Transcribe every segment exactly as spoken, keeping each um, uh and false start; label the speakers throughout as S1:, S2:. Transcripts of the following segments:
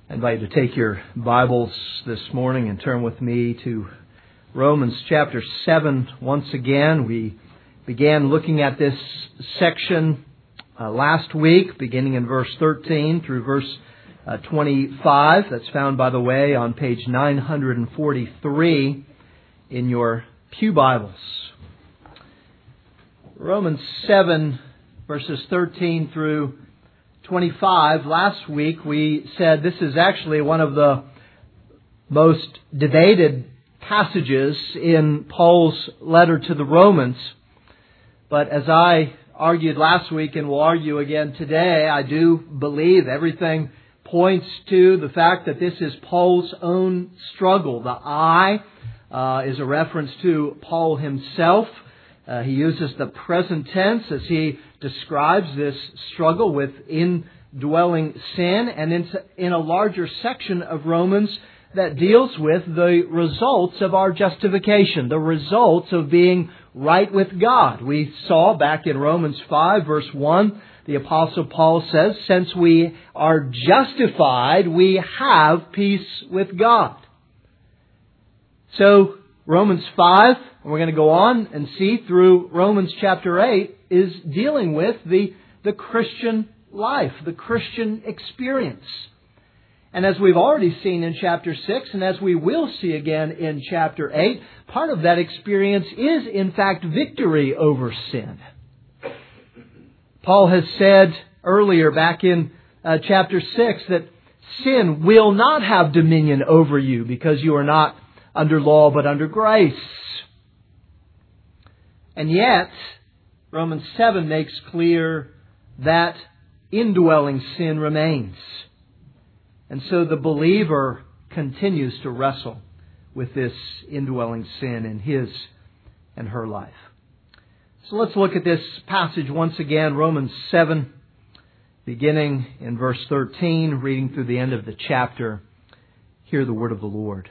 S1: I invite you to take your Bibles this morning and turn with me to Romans chapter seven once again. We began looking at this section uh, last week, beginning in verse thirteen through verse uh, twenty-five. That's found, by the way, on page nine forty-three in your pew Bibles. Romans seven, verses thirteen through twenty-five. Last week we said this is actually one of the most debated passages in Paul's letter to the Romans. But as I argued last week and will argue again today, I do believe everything points to the fact that this is Paul's own struggle. The I uh, is a reference to Paul himself. Uh, he uses the present tense as he describes this struggle with indwelling sin, and in, in a larger section of Romans that deals with the results of our justification, the results of being right with God. We saw back in Romans five, verse one, the Apostle Paul says, since we are justified, we have peace with God. So, Romans five, and we're going to go on and see through Romans chapter eight, is dealing with the, the Christian life, the Christian experience. And as we've already seen in chapter six, and as we will see again in chapter eight, part of that experience is, in fact, victory over sin. Paul has said earlier back in uh, chapter six that sin will not have dominion over you because you are not under law but under grace. And yet, Romans seven makes clear that indwelling sin remains. And so the believer continues to wrestle with this indwelling sin in his and her life. So let's look at this passage once again, Romans seven, beginning in verse thirteen, reading through the end of the chapter. Hear the word of the Lord.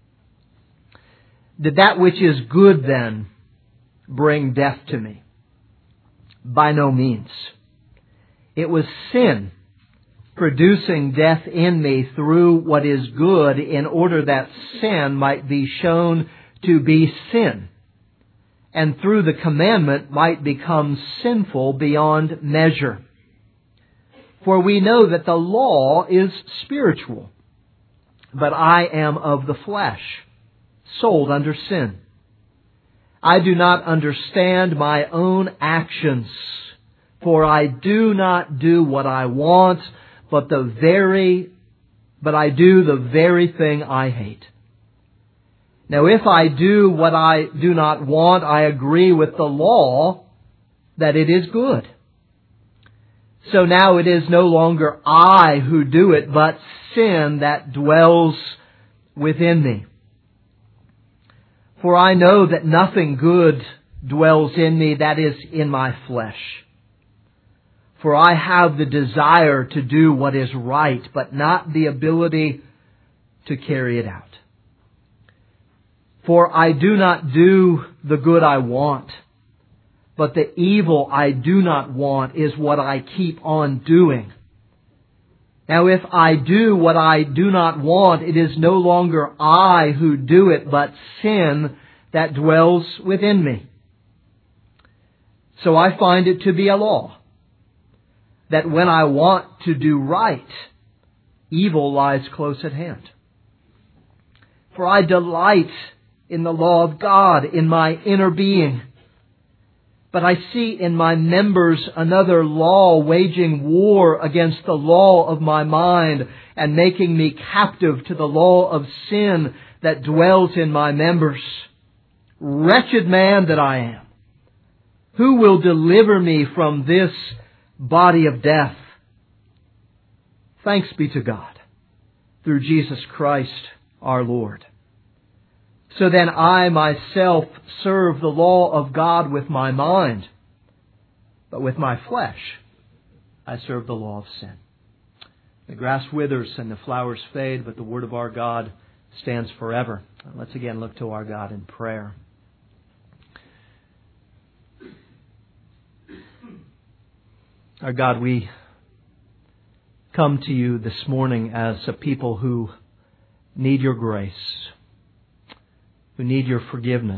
S1: Did that which is good then bring death to me? By no means. It was sin producing death in me through what is good, in order that sin might be shown to be sin, and through the commandment might become sinful beyond measure. For we know that the law is spiritual, but I am of the flesh, sold under sin. I do not understand my own actions, for I do not do what I want, but the very, but I do the very thing I hate. Now if I do what I do not want, I agree with the law that it is good. So now it is no longer I who do it, but sin that dwells within me. For I know that nothing good dwells in me, that is, in my flesh. For I have the desire to do what is right, but not the ability to carry it out. For I do not do the good I want, but the evil I do not want is what I keep on doing. Now if I do what I do not want, it is no longer I who do it, but sin that dwells within me. So I find it to be a law, that when I want to do right, evil lies close at hand. For I delight in the law of God in my inner being, but I see in my members another law waging war against the law of my mind and making me captive to the law of sin that dwells in my members. Wretched man that I am! Who will deliver me from this body of death? Thanks be to God through Jesus Christ our Lord. So then I myself serve the law of God with my mind, but with my flesh I serve the law of sin. The grass withers and the flowers fade, but the word of our God stands forever. Let's again look to our God in prayer. Our God, we come to you this morning as a people who need your grace, who need your forgiveness,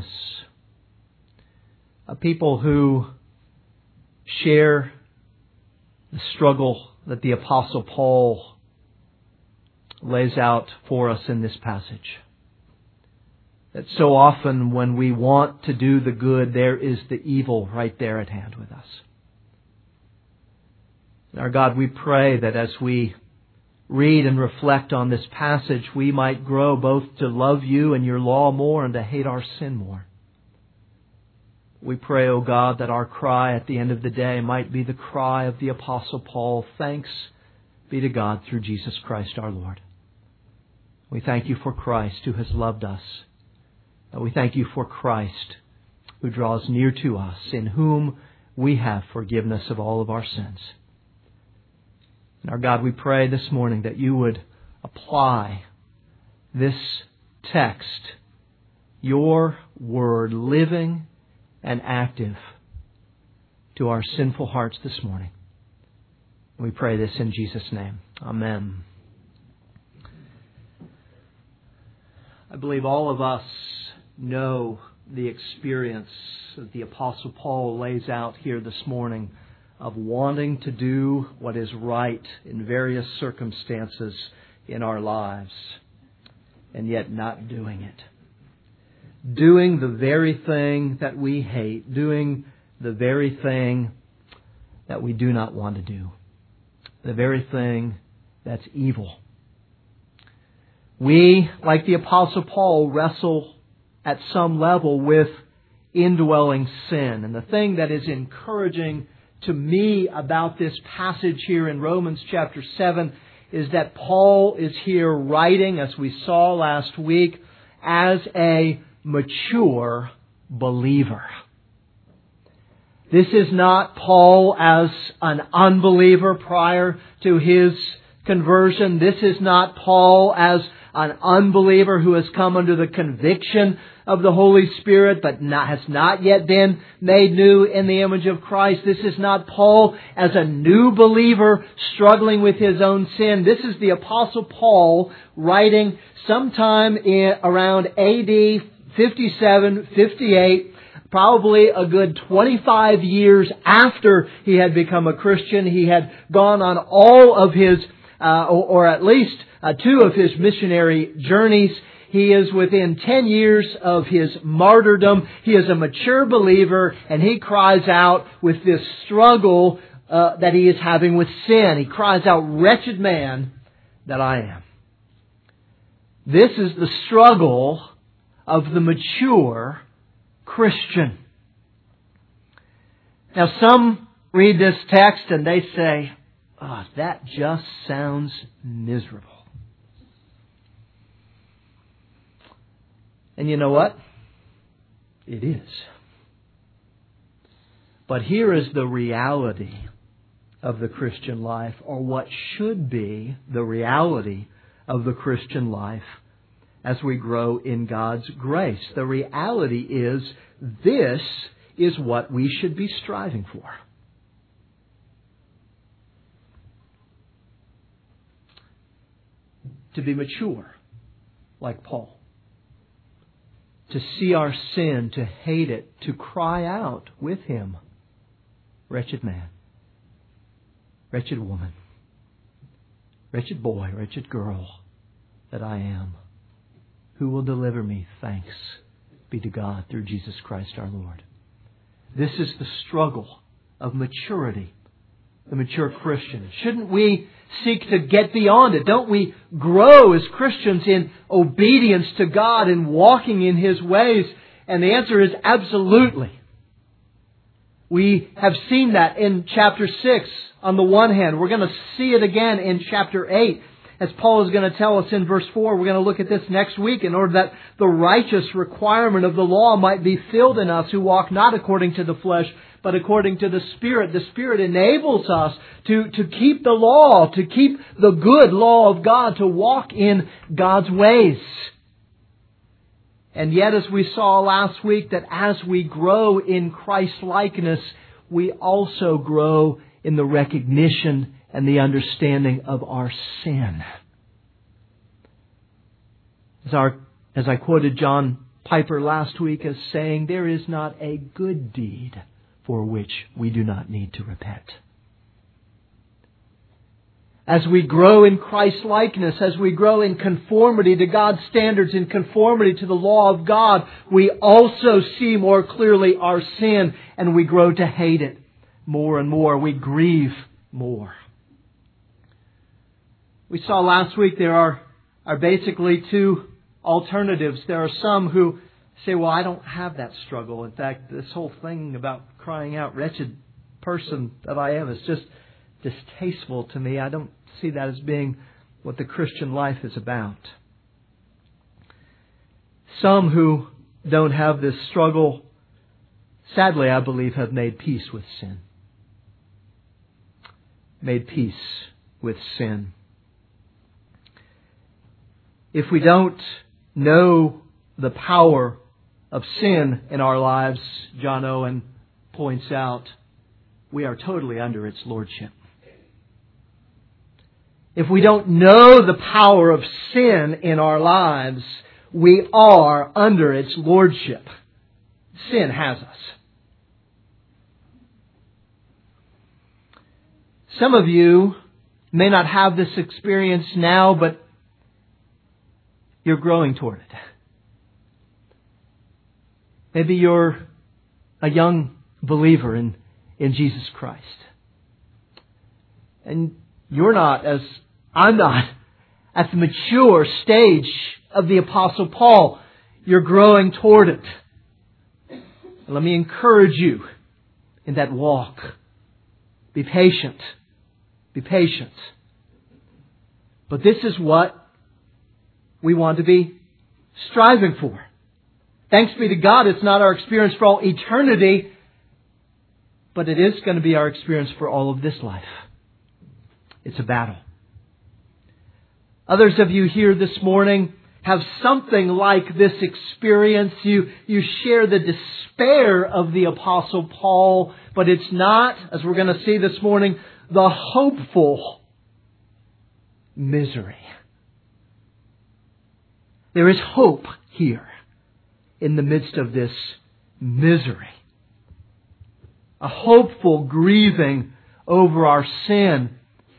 S1: a people who share the struggle that the Apostle Paul lays out for us in this passage. That so often when we want to do the good, there is the evil right there at hand with us. And our God, we pray that as we read and reflect on this passage, we might grow both to love you and your law more and to hate our sin more. We pray, O God, that our cry at the end of the day might be the cry of the Apostle Paul. Thanks be to God through Jesus Christ our Lord. We thank you for Christ who has loved us. And we thank you for Christ who draws near to us, in whom we have forgiveness of all of our sins. And our God, we pray this morning that you would apply this text, your word, living and active, to our sinful hearts this morning. We pray this in Jesus' name. Amen. I believe all of us know the experience that the Apostle Paul lays out here this morning of wanting to do what is right in various circumstances in our lives, and yet not doing it. Doing the very thing that we hate, doing the very thing that we do not want to do, the very thing that's evil. We, like the Apostle Paul, wrestle at some level with indwelling sin. And the thing that is encouraging to me about this passage here in Romans chapter seven is that Paul is here writing, as we saw last week, as a mature believer. This is not Paul as an unbeliever prior to his conversion. This is not Paul as an unbeliever who has come under the conviction of the Holy Spirit but not, has not yet been made new in the image of Christ. This is not Paul as a new believer struggling with his own sin. This is the Apostle Paul writing sometime in around A D fifty-seven, fifty-eight, probably a good twenty-five years after he had become a Christian. He had gone on all of his, uh, or, or at least uh, two of his missionary journeys. He is within ten years of his martyrdom. He is a mature believer, and he cries out with this struggle uh, that he is having with sin. He cries out, "Wretched man that I am." This is the struggle of the mature Christian. Now, some read this text and they say, "Oh, that just sounds miserable." And you know what? It is. But here is the reality of the Christian life, or what should be the reality of the Christian life as we grow in God's grace. The reality is, this is what we should be striving for. To be mature, like Paul. To see our sin, to hate it, to cry out with him, "Wretched man, wretched woman, wretched boy, wretched girl that I am. Who will deliver me? Thanks be to God through Jesus Christ our Lord." This is the struggle of maturity, the mature Christian. Shouldn't we seek to get beyond it? Don't we grow as Christians in obedience to God and walking in His ways? And the answer is absolutely. We have seen that in chapter six on the one hand. We're going to see it again in chapter eight. As Paul is going to tell us in verse four, we're going to look at this next week, in order that the righteous requirement of the law might be filled in us who walk not according to the flesh, but according to the Spirit. The Spirit enables us to, to keep the law, to keep the good law of God, to walk in God's ways. And yet, as we saw last week, that as we grow in Christ-likeness, we also grow in the recognition and the understanding of our sin. As, our, as I quoted John Piper last week as saying, there is not a good deed for which we do not need to repent. As we grow in Christ-likeness, as we grow in conformity to God's standards, in conformity to the law of God, we also see more clearly our sin, and we grow to hate it more and more. We grieve more. We saw last week there are, are basically two alternatives. There are some who say, well, I don't have that struggle. In fact, this whole thing about crying out, wretched person that I am, is just distasteful to me. I don't see that as being what the Christian life is about. Some who don't have this struggle, sadly, I believe, have made peace with sin. Made peace with sin. If we don't know the power of sin in our lives, John Owen points out, we are totally under its lordship. If we don't know the power of sin in our lives, we are under its lordship. Sin has us. Some of you may not have this experience now, but you're growing toward it. Maybe you're a young believer in, in Jesus Christ. And you're not, as I'm not, at the mature stage of the Apostle Paul. You're growing toward it. And let me encourage you in that walk. Be patient. Be patient. But this is what we want to be striving for. Thanks be to God, it's not our experience for all eternity, but it is going to be our experience for all of this life. It's a battle. Others of you here this morning have something like this experience. You, you share the despair of the Apostle Paul, but it's not, as we're going to see this morning, the hopeful misery. There is hope here in the midst of this misery. A hopeful grieving over our sin.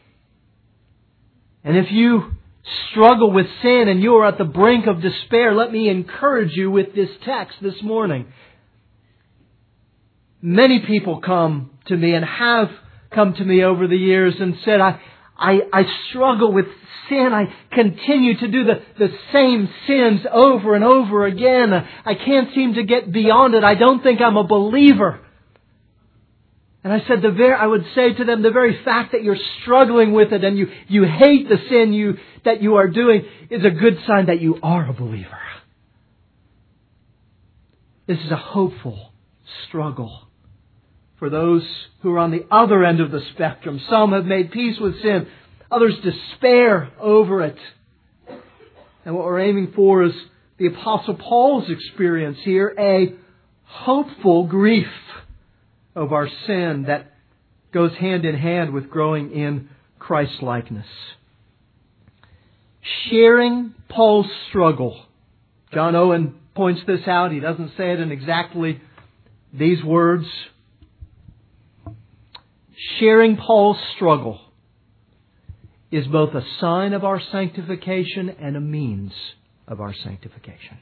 S1: And if you struggle with sin and you are at the brink of despair, let me encourage you with this text this morning. Many people come to me and have come to me over the years and said, I, I, I struggle with sin. I continue to do the, the same sins over and over again. I can't seem to get beyond it. I don't think I'm a believer. And I said, the very, I would say to them, the very fact that you're struggling with it and you, you hate the sin you, that you are doing is a good sign that you are a believer. This is a hopeful struggle for those who are on the other end of the spectrum. Some have made peace with sin. Others despair over it. And what we're aiming for is the Apostle Paul's experience here, a hopeful grief of our sin that goes hand in hand with growing in Christ-likeness. Sharing Paul's struggle. John Owen points this out. He doesn't say it in exactly these words. Sharing Paul's struggle is both a sign of our sanctification and a means of our sanctification.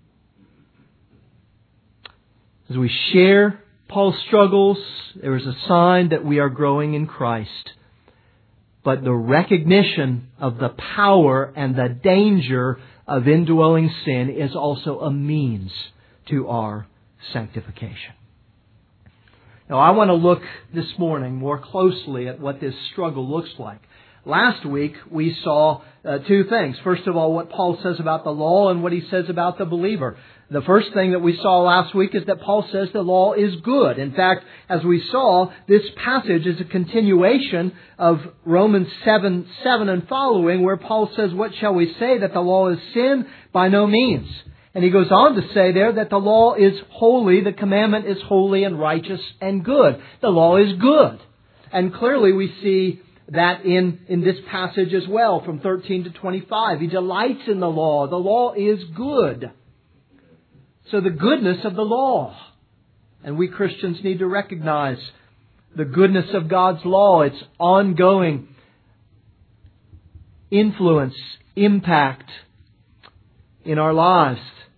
S1: As we share Paul's struggles, there is a sign that we are growing in Christ. But the recognition of the power and the danger of indwelling sin is also a means to our sanctification. Now, I want to look this morning more closely at what this struggle looks like. Last week, we saw uh, two things. First of all, what Paul says about the law and what he says about the believer. The first thing that we saw last week is that Paul says the law is good. In fact, as we saw, this passage is a continuation of Romans seven, seven and following, where Paul says, what shall we say, that the law is sin? By no means. And he goes on to say there that the law is holy, the commandment is holy and righteous and good. The law is good. And clearly we see that in, in this passage as well, from thirteen to twenty-five. He delights in the law. The law is good. So the goodness of the law. And we Christians need to recognize the goodness of God's law, its ongoing influence, impact in our lives.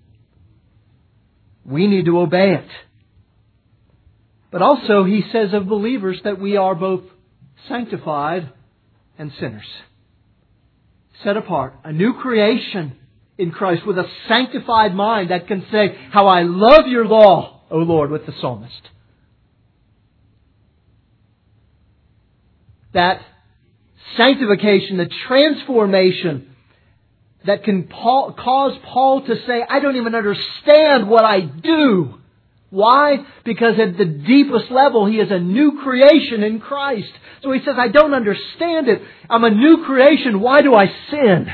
S1: We need to obey it. But also, he says of believers that we are both sanctified and sinners. Set apart, a new creation in Christ with a sanctified mind that can say, "How I love your law, O Lord," with the psalmist. That sanctification, the transformation that can Paul, cause Paul to say, "I don't even understand what I do." Why? Because at the deepest level, he is a new creation in Christ. So he says, "I don't understand it. I'm a new creation. Why do I sin?"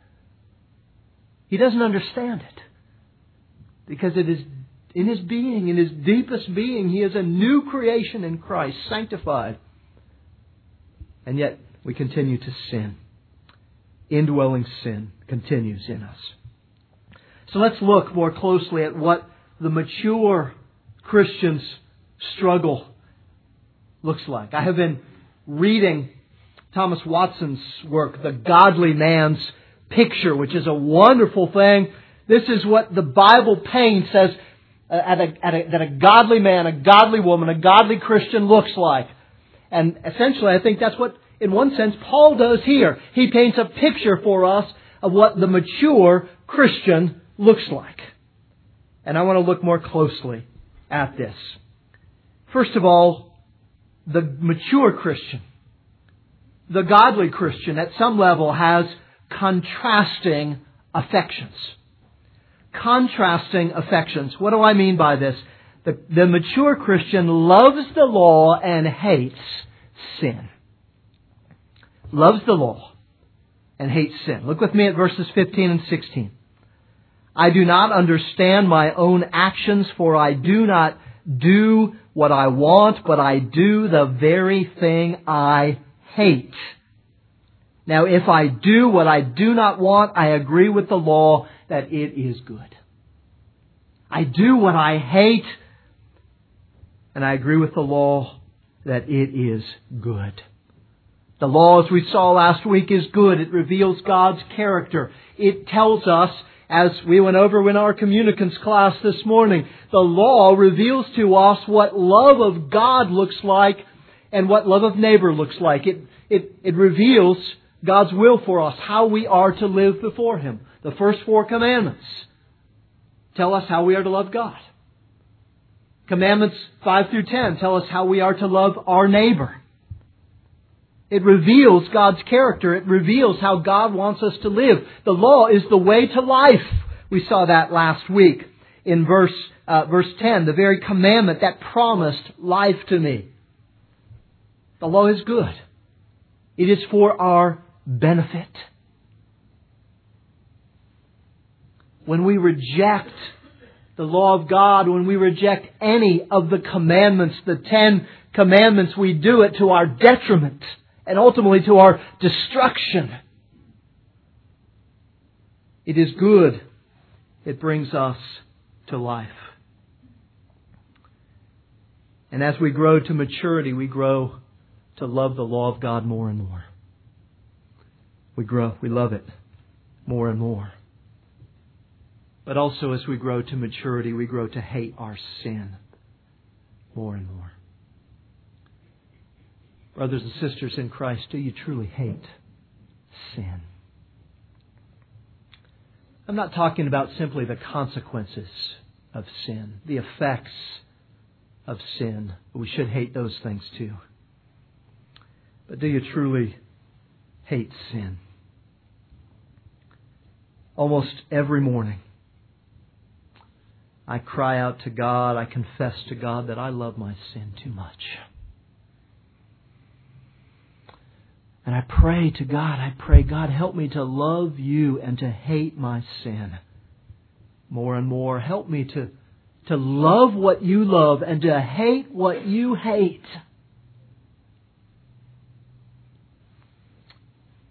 S1: He doesn't understand it. Because it is in his being, in his deepest being, he is a new creation in Christ, sanctified. And yet, we continue to sin. Indwelling sin continues in us. So let's look more closely at what the mature Christian's struggle looks like. I have been reading Thomas Watson's work, The Godly Man's Picture, which is a wonderful thing. This is what the Bible paints as uh, at a, at a, that a godly man, a godly woman, a godly Christian looks like. And essentially, I think that's what, in one sense, Paul does here. He paints a picture for us of what the mature Christian looks like. And I want to look more closely at this. First of all, the mature Christian, the godly Christian, at some level has contrasting affections. Contrasting affections. What do I mean by this? The, the mature Christian loves the law and hates sin. Loves the law and hates sin. Look with me at verses fifteen and sixteen. "I do not understand my own actions, for I do not do what I want, but I do the very thing I hate. Now, if I do what I do not want, I agree with the law that it is good." I do what I hate, and I agree with the law that it is good. The law, as we saw last week, is good. It reveals God's character. It tells us, as we went over in our communicants class this morning, the law reveals to us what love of God looks like and what love of neighbor looks like. It, it, it reveals God's will for us, how we are to live before Him. The first four commandments tell us how we are to love God. Commandments five through ten tell us how we are to love our neighbor. It reveals God's character. It reveals how God wants us to live. The law is the way to life. We saw that last week in verse uh, verse ten. The very commandment that promised life to me. The law is good. It is for our benefit. When we reject the law of God, when we reject any of the commandments, the Ten Commandments, we do it to our detriment and ultimately to our destruction. It is good. It brings us to life. And as we grow to maturity, we grow to love the law of God more and more. We grow, we love it more and more. But also as we grow to maturity, we grow to hate our sin more and more. Brothers and sisters in Christ, do you truly hate sin? I'm not talking about simply the consequences of sin, the effects of sin. We should hate those things too. But do you truly hate sin? Almost every morning, I cry out to God, I confess to God that I love my sin too much. And I pray to God, I pray, God, help me to love you and to hate my sin more and more. Help me to, to love what you love and to hate what you hate.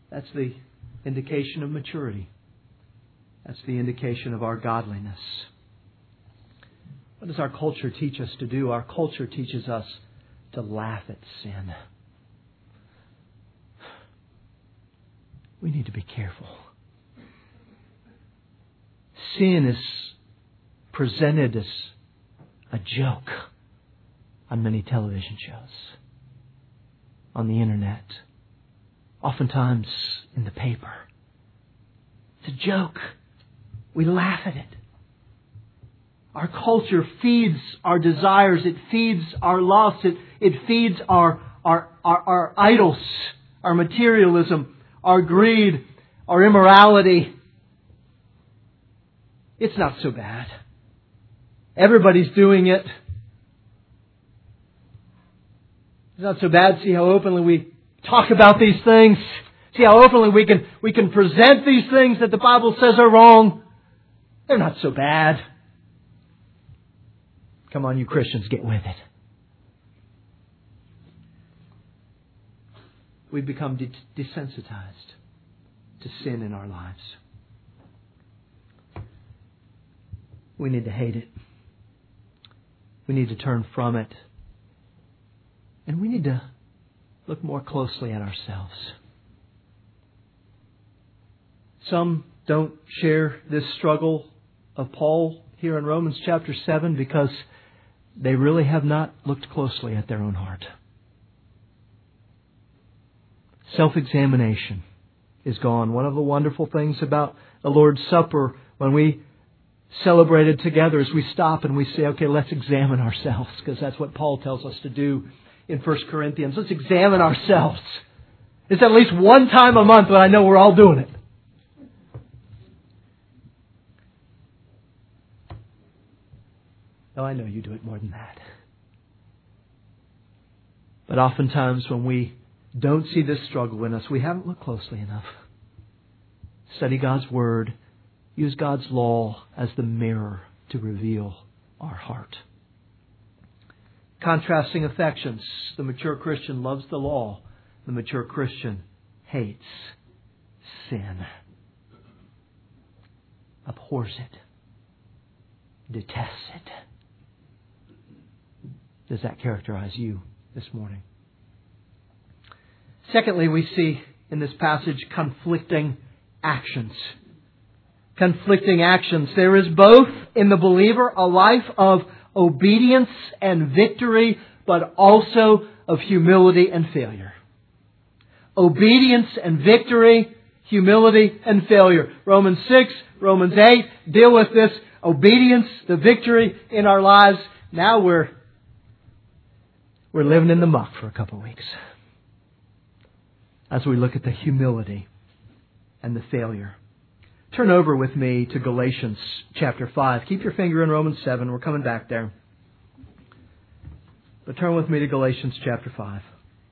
S1: That's the indication of maturity. That's the indication of our godliness. What does our culture teach us to do? Our culture teaches us to laugh at sin. We need to be careful. Sin is presented as a joke on many television shows, on the internet, oftentimes in the paper. It's a joke. We laugh at it. Our culture feeds our desires. It feeds our lusts. It, it feeds our, our, our, our idols, our materialism, our greed, our immorality. It's not so bad. Everybody's doing it. It's not so bad. See how openly we talk about these things. See how openly we can, we can present these things that the Bible says are wrong. They're not so bad. Come on, you Christians, get with it. We've become de- desensitized to sin in our lives. We need to hate it. We need to turn from it. And we need to look more closely at ourselves. Some don't share this struggle of Paul here in Romans chapter seven because they really have not looked closely at their own heart. Self-examination is gone. One of the wonderful things about the Lord's Supper when we celebrate it together is we stop and we say, okay, let's examine ourselves, because that's what Paul tells us to do in First Corinthians. Let's examine ourselves. It's at least one time a month when I know we're all doing it. Oh, I know you do it more than that. But oftentimes when we don't see this struggle in us, we haven't looked closely enough. Study God's Word. Use God's law as the mirror to reveal our heart. Contrasting affections. The mature Christian loves the law. The mature Christian hates sin. Abhors it. Detests it. Does that characterize you this morning? Secondly, we see in this passage conflicting actions. Conflicting actions. There is both in the believer a life of obedience and victory, but also of humility and failure. Obedience and victory, humility and failure. Romans six, Romans eight deal with this obedience, the victory in our lives. Now we're we're living in the muck for a couple of weeks as we look at the humility and the failure. Turn over with me to Galatians chapter five. Keep your finger in Romans seven. We're coming back there. But turn with me to Galatians chapter five.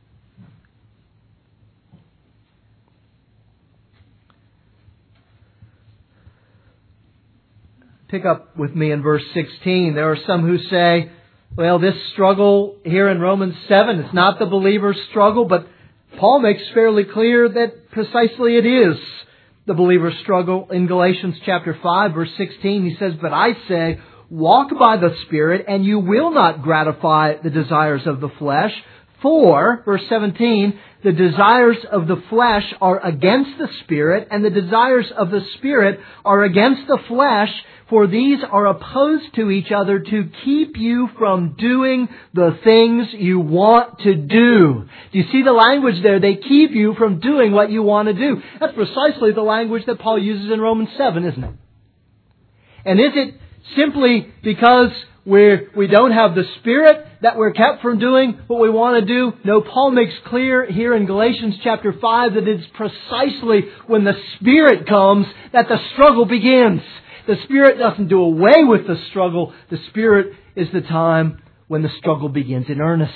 S1: Pick up with me in verse sixteen. There are some who say, well, this struggle here in Romans seven is not the believer's struggle, but Paul makes fairly clear that precisely it is the believer's struggle. In Galatians chapter five, verse sixteen, he says, but I say, walk by the Spirit, and you will not gratify the desires of the flesh. For, verse seventeen, the desires of the flesh are against the Spirit, and the desires of the Spirit are against the flesh, for these are opposed to each other to keep you from doing the things you want to do. Do you see the language there? They keep you from doing what you want to do. That's precisely the language that Paul uses in Romans seven, isn't it? And is it simply because we're, we don't have the Spirit that we're kept from doing what we want to do? No, Paul makes clear here in Galatians chapter five that it's precisely when the Spirit comes that the struggle begins. The Spirit doesn't do away with the struggle. The Spirit is the time when the struggle begins in earnest.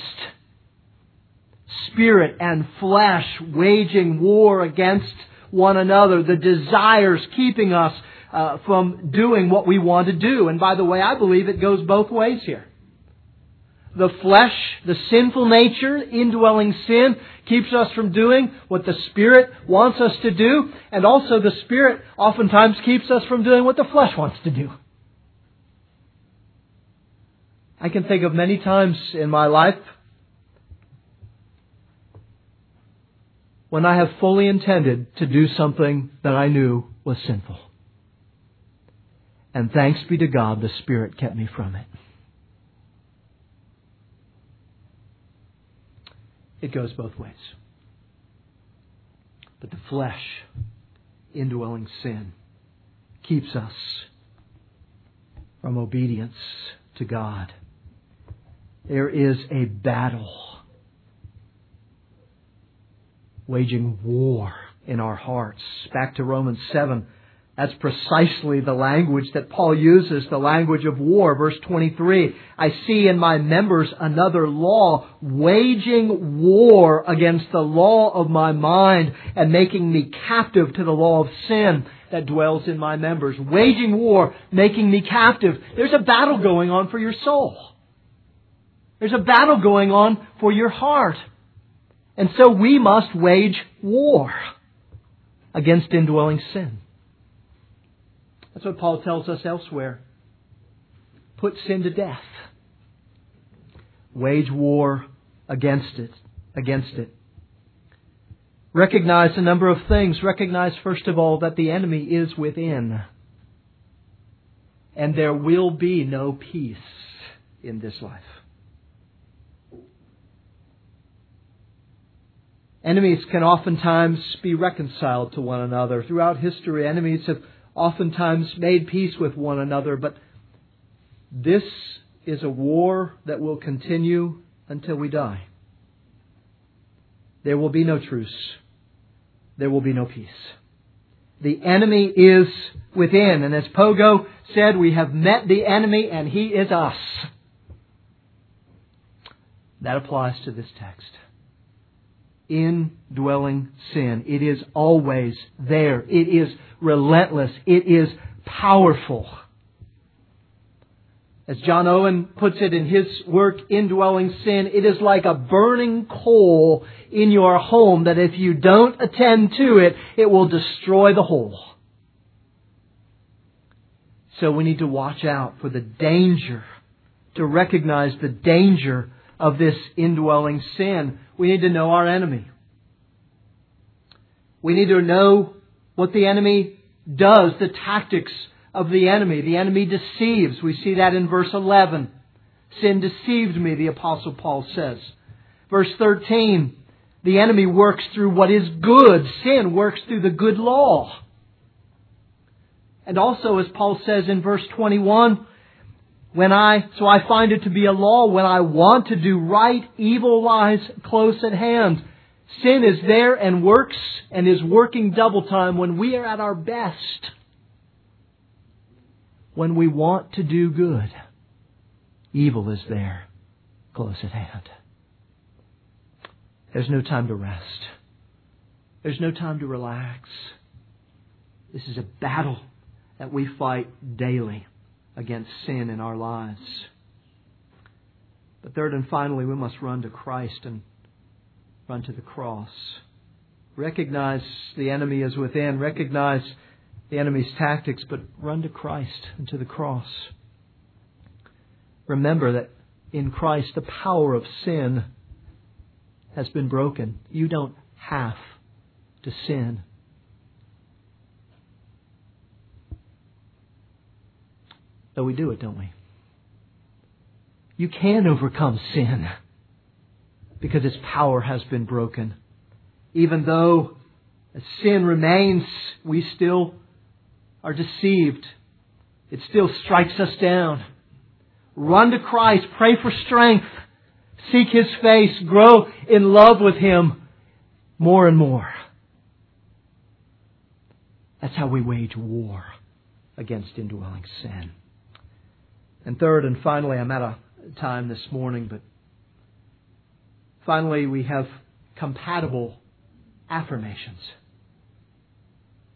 S1: Spirit and flesh waging war against one another. The desires keeping us uh, from doing what we want to do. And by the way, I believe it goes both ways here. The flesh, the sinful nature, indwelling sin, keeps us from doing what the Spirit wants us to do. And also the Spirit oftentimes keeps us from doing what the flesh wants to do. I can think of many times in my life when I have fully intended to do something that I knew was sinful. And thanks be to God, the Spirit kept me from it. It goes both ways. But the flesh, indwelling sin, keeps us from obedience to God. There is a battle, waging war in our hearts. Back to Romans seven. That's precisely the language that Paul uses, the language of war. Verse twenty-three, I see in my members another law, waging war against the law of my mind and making me captive to the law of sin that dwells in my members. Waging war, making me captive. There's a battle going on for your soul. There's a battle going on for your heart. And so we must wage war against indwelling sin. That's what Paul tells us elsewhere. Put sin to death. Wage war against it. Against it. Recognize a number of things. Recognize, first of all, that the enemy is within. And there will be no peace in this life. Enemies can oftentimes be reconciled to one another. Throughout history, enemies have oftentimes made peace with one another, but this is a war that will continue until we die. There will be no truce. There will be no peace. The enemy is within, and as Pogo said, we have met the enemy and he is us. That applies to this text. Indwelling sin. It is always there. It is relentless. It is powerful. As John Owen puts it in his work, Indwelling Sin, it is like a burning coal in your home that if you don't attend to it, it will destroy the whole. So we need to watch out for the danger, to recognize the danger of this indwelling sin. We need to know our enemy. We need to know what the enemy does, the tactics of the enemy. The enemy deceives. We see that in verse eleven. Sin deceived me, the Apostle Paul says. Verse thirteen, the enemy works through what is good. Sin works through the good law. And also, as Paul says in verse twenty-one, When I, so I find it to be a law, when I want to do right, evil lies close at hand. Sin is there and works and is working double time when we are at our best. When we want to do good, evil is there close at hand. There's no time to rest. There's no time to relax. This is a battle that we fight daily against sin in our lives. But third and finally, we must run to Christ and run to the cross. Recognize the enemy is within. Recognize the enemy's tactics, but run to Christ and to the cross. Remember that in Christ the power of sin has been broken. You don't have to sin. Though we do it, don't we? You can overcome sin because its power has been broken. Even though sin remains, we still are deceived. It still strikes us down. Run to Christ. Pray for strength. Seek His face. Grow in love with Him more and more. That's how we wage war against indwelling sin. And third and finally, I'm out of time this morning, but finally we have compatible affirmations.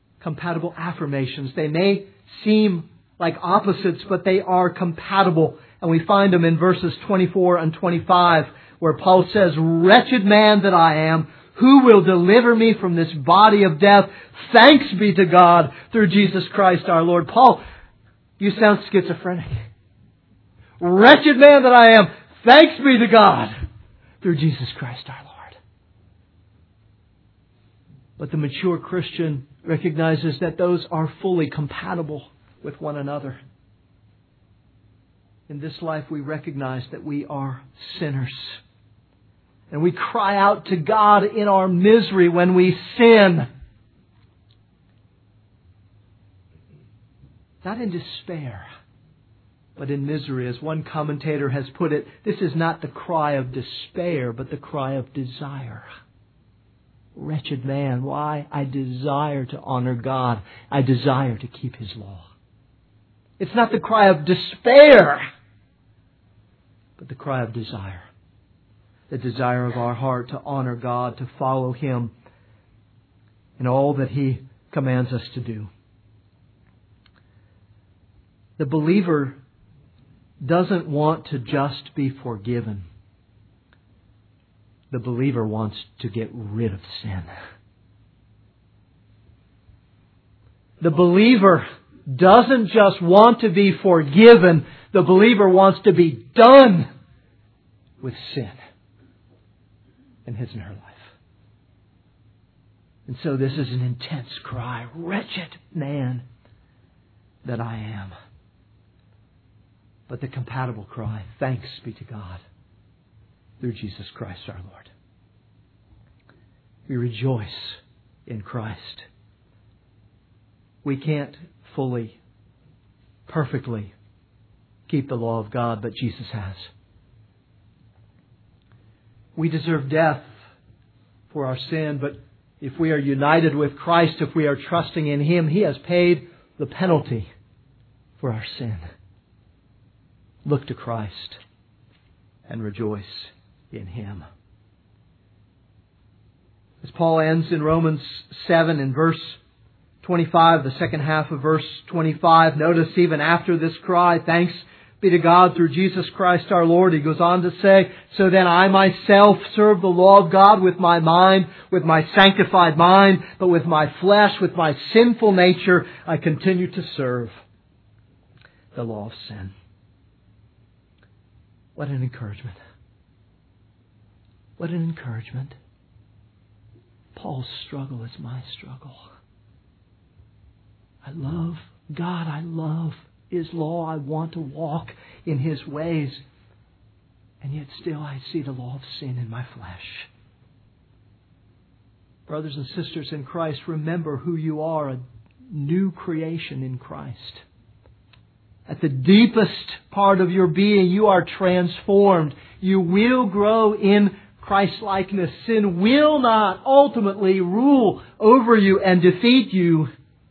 S1: Compatible affirmations. They may seem like opposites, but they are compatible And we find them in verses twenty-four and twenty-five, where Paul says, "Wretched man that I am, who will deliver me from this body of death? Thanks be to God through Jesus Christ our Lord." Paul, you sound schizophrenic. Wretched man that I am, thanks be to God through Jesus Christ our Lord. But the mature Christian recognizes that those are fully compatible with one another. In this life, we recognize that we are sinners. And we cry out to God in our misery when we sin. Not in despair, but in misery. As one commentator has put it, this is not the cry of despair, but the cry of desire. Wretched man, why? I desire to honor God. I desire to keep His law. It's not the cry of despair, but the cry of desire. The desire of our heart to honor God, to follow Him in all that He commands us to do. The believer doesn't want to just be forgiven. The believer wants to get rid of sin. The believer doesn't just want to be forgiven. The believer wants to be done with sin in his and her life. And so this is an intense cry. Wretched man that I am. But the compatible cry, thanks be to God through Jesus Christ our Lord. We rejoice in Christ. We can't fully, perfectly keep the law of God, but Jesus has. We deserve death for our sin, but if we are united with Christ, if we are trusting in Him, He has paid the penalty for our sin. Look to Christ and rejoice in Him. As Paul ends in Romans seven in verse twenty-five, the second half of verse twenty-five, notice even after this cry, thanks be to God through Jesus Christ our Lord, he goes on to say, so then I myself serve the law of God with my mind, with my sanctified mind, but with my flesh, with my sinful nature, I continue to serve the law of sin. What an encouragement. What an encouragement. Paul's struggle is my struggle. I love God. I love His law. I want to walk in His ways. And yet still I see the law of sin in my flesh. Brothers and sisters in Christ, remember who you are, a new creation in Christ. At the deepest part of your being, you are transformed. You will grow in Christ-likeness. Sin will not ultimately rule over you and defeat you.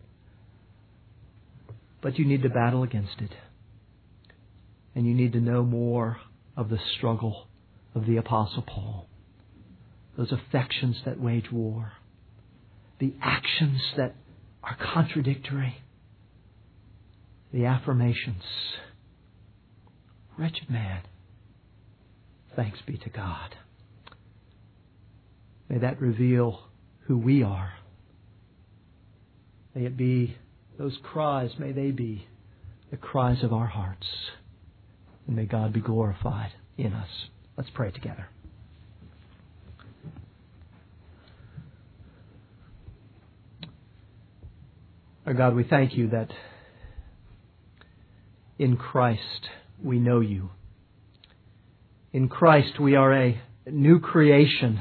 S1: But you need to battle against it. And you need to know more of the struggle of the Apostle Paul. Those affections that wage war. The actions that are contradictory. The affirmations. Wretched man, thanks be to God. May that reveal who we are. May it be those cries, may they be the cries of our hearts. And may God be glorified in us. Let's pray together. Our God, we thank You that in Christ we know You. In Christ we are a new creation.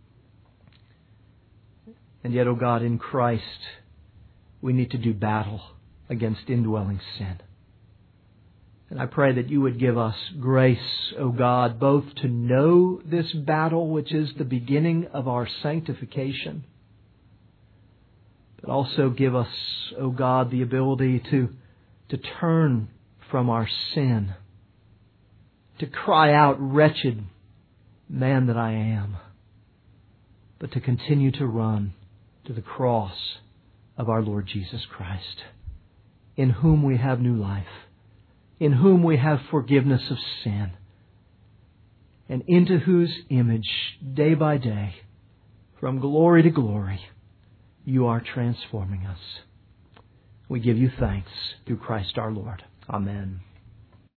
S1: And yet, O God, in Christ we need to do battle against indwelling sin. And I pray that You would give us grace, O God, both to know this battle, which is the beginning of our sanctification, but also give us, O God, the ability to, to turn from our sin, to cry out, wretched man that I am, but to continue to run to the cross of our Lord Jesus Christ, in whom we have new life, in whom we have forgiveness of sin, and into whose image, day by day, from glory to glory, You are transforming us. We give You thanks through Christ our Lord. Amen.